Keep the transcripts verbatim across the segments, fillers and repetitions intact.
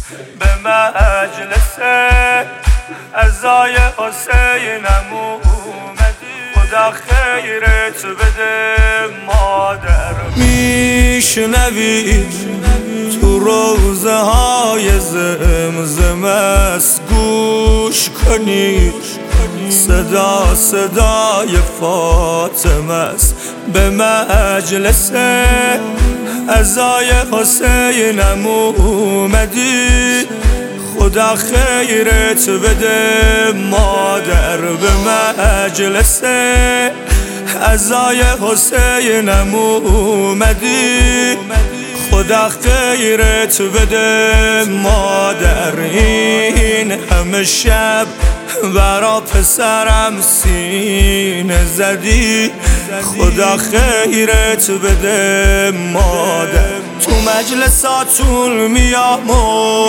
به مجلس عزای حسینم اومدی، خدا خیرت بده مادر. میشنوی تو روزه های زمزم است، گوش کنی صدا صدای فاطمه است. به مجلس عزای حسینم اومدی، خدا خیرت بده مادر. به مجلس عزای حسینم اومدی، خدا خیرت بده مادر. این همه شب برا پسرم سینه زدی، خدا خیرت بده مادر. تو مجلساتون میام و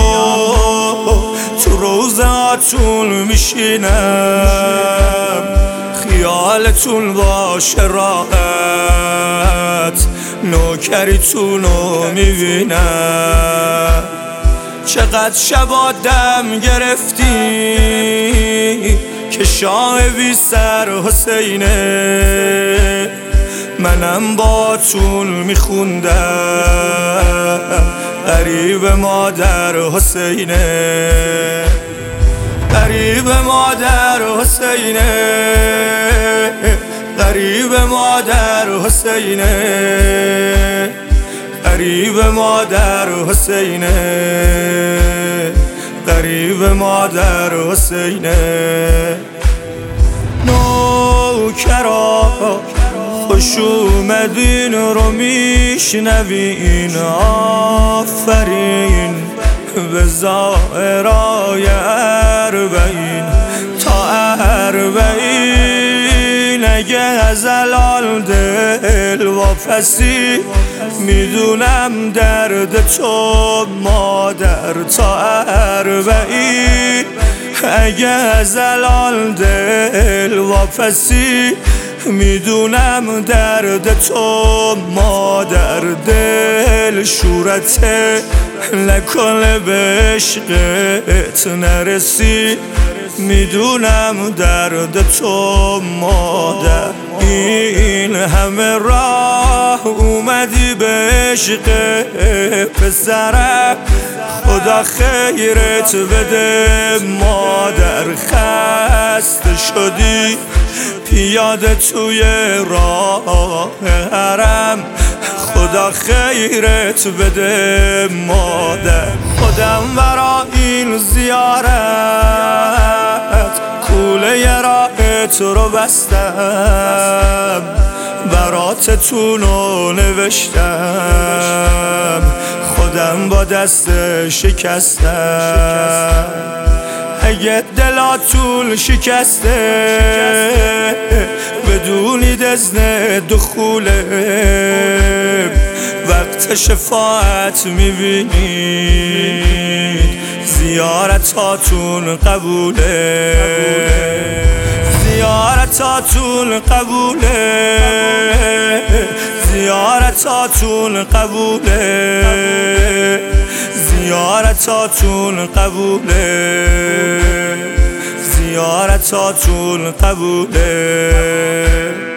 تو روزاتون میشینم، خیالتون باشه راحت، نوکریتونو میبینم. چقدر شبا دم گرفتی که شاه بی سر حسینه، منم با طول میخوندم غریب مادر حسینه، غریب مادر حسینه، غریب مادر حسینه، غریب مادر حسینه، غریب مادر حسینه. نوکرا خوش اومدین رو میشنوین، آفرین به زائرای اربعین تا اربعین. اگه غزلال دل واپسی میدونم درد تو مادر تا اربعین. اگه غزلال دل واپسی میدونم درد تو مادر. دل شورته نکنه به عشقت نرسی، میدونم درد تو مادر. این همه راه اومدی به عشق پسرم، خدا خیرت بده مادر. خسته شدی پیاده توی راه حرم، خدا خیرت بده مادر. خودم برا این زیارت کوله راهت رو بستم، براتتونو نوشتم، خودم با دست شکستم. اگه دلاتون شکسته بدونید اذن دخوله، وقت شفاعت میبینید زیارتاتون قبوله، زیارتاتون قبوله، زیارتاتون قبوله، زیارتاتون قبوله، زیارتاتون قبوله.